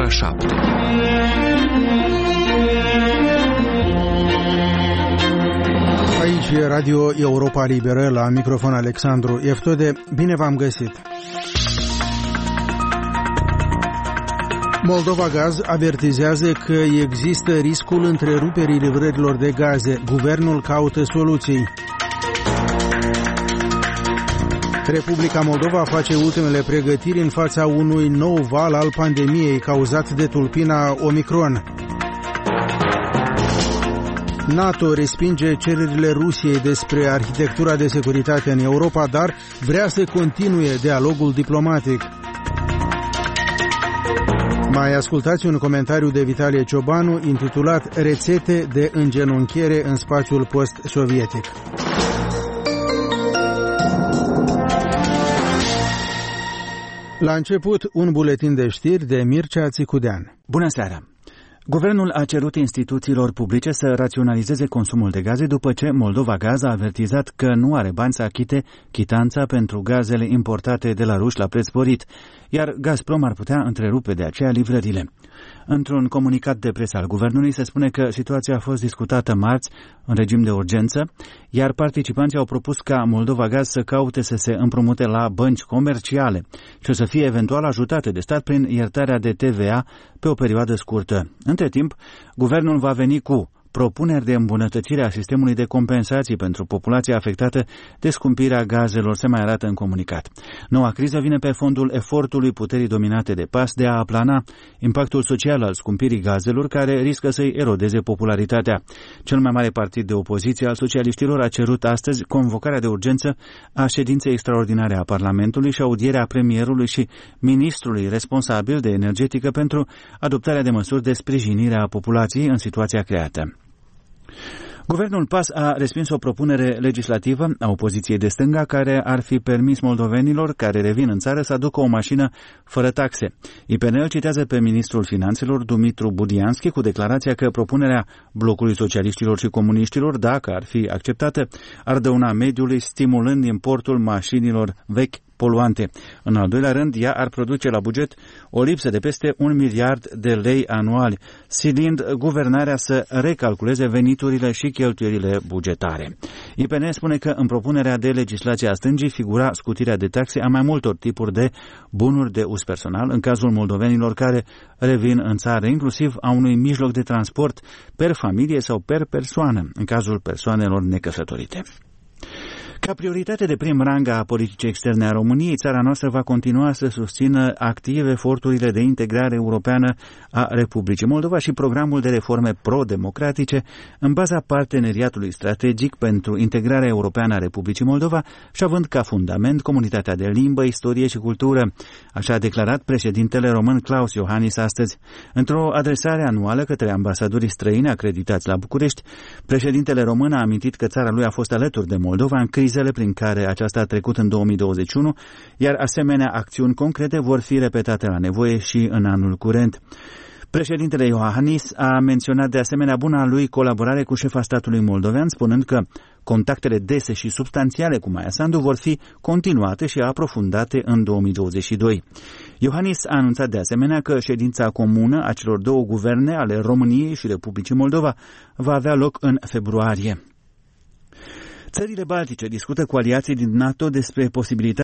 ora 7. Aici e Radio Europa Liberă, la microfon Alexandru Eftode. Bine v-am găsit! Moldova Gaz avertizează că există riscul întreruperii livrărilor de gaze. Guvernul caută soluții. Republica Moldova face ultimele pregătiri în fața unui nou val al pandemiei cauzat de tulpina Omicron. NATO respinge cererile Rusiei despre arhitectura de securitate în Europa, dar vrea să continue dialogul diplomatic. Mai ascultați un comentariu de Vitalie Ciobanu intitulat Rețete de îngenunchiere în spațiul post-sovietic. La început, un buletin de știri de Mircea Țicudean. Bună seara! Guvernul a cerut instituțiilor publice să raționalizeze consumul de gaze după ce Moldova Gaz a avertizat că nu are bani să achite chitanța pentru gazele importate de la ruși la preț sporit, iar Gazprom ar putea întrerupe de aceea livrările. Într-un comunicat de presă al guvernului se spune că situația a fost discutată marți în regim de urgență, iar participanții au propus ca Moldova Gaz să caute să se împrumute la bănci comerciale și să fie eventual ajutate de stat prin iertarea de TVA pe o perioadă scurtă. Între timp, guvernul va veni cu propuneri de îmbunătățire a sistemului de compensații pentru populația afectată de scumpirea gazelor, se mai arată în comunicat. Noua criză vine pe fondul efortului puterii dominate de PAS de a aplana impactul social al scumpirii gazelor, care riscă să-i erodeze popularitatea. Cel mai mare partid de opoziție al socialiștilor a cerut astăzi convocarea de urgență a ședinței extraordinare a Parlamentului și audierea premierului și ministrului responsabil de energetică pentru adoptarea de măsuri de sprijinire a populației în situația creată. Guvernul PAS a respins o propunere legislativă a opoziției de stânga care ar fi permis moldovenilor care revin în țară să aducă o mașină fără taxe. IPN îl citează pe ministrul finanțelor Dumitru Budianski cu declarația că propunerea blocului socialiștilor și comuniștilor, dacă ar fi acceptată, ar dăuna mediului stimulând importul mașinilor vechi poluante. În al doilea rând, ea ar produce la buget o lipsă de peste 1 miliard de lei anuali, silind guvernarea să recalculeze veniturile și cheltuielile bugetare. IPN spune că în propunerea de legislație a stângii figura scutirea de taxe a mai multor tipuri de bunuri de uz personal în cazul moldovenilor care revin în țară, inclusiv a unui mijloc de transport per familie sau per persoană, în cazul persoanelor necăsătorite. Ca prioritate de prim rang a politicii externe a României, țara noastră va continua să susțină activ eforturile de integrare europeană a Republicii Moldova și programul de reforme pro-democratice în baza parteneriatului strategic pentru integrarea europeană a Republicii Moldova și având ca fundament comunitatea de limbă, istorie și cultură. Așa a declarat președintele român Klaus Iohannis astăzi. Într-o adresare anuală către ambasadorii străini acreditați la București, președintele român a amintit că țara lui a fost alături de Moldova în crizele prin care aceasta a trecut în 2021, iar asemenea acțiuni concrete vor fi repetate la nevoie și în anul curent. Președintele Iohannis a menționat de asemenea buna lui colaborare cu șefa statului moldovean, spunând că contactele dese și substanțiale cu Maia Sandu vor fi continuate și aprofundate în 2022. Iohannis a anunțat de asemenea că ședința comună a celor două guverne ale României și Republicii Moldova va avea loc în februarie. Țările baltice discută cu aliații din NATO despre posibilitatea